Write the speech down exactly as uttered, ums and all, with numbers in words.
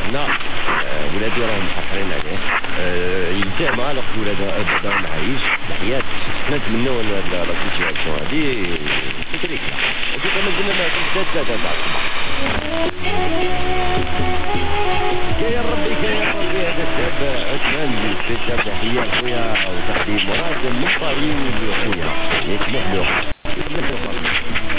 هنا ولادي راهم محقرين عليه يلتاه مع الوقت ولاد بداهم عايش تحيات. نتمنوا ان هذا لا سيتياسيون هذه تتريك وكيف ما قلنا ما تزداد ثلاثة تاع الصباح. يا ربي يا ربي هذا الشاب عثمان اللي تحيه لخويا وتقديم مراد من طريق خويا يسمح له.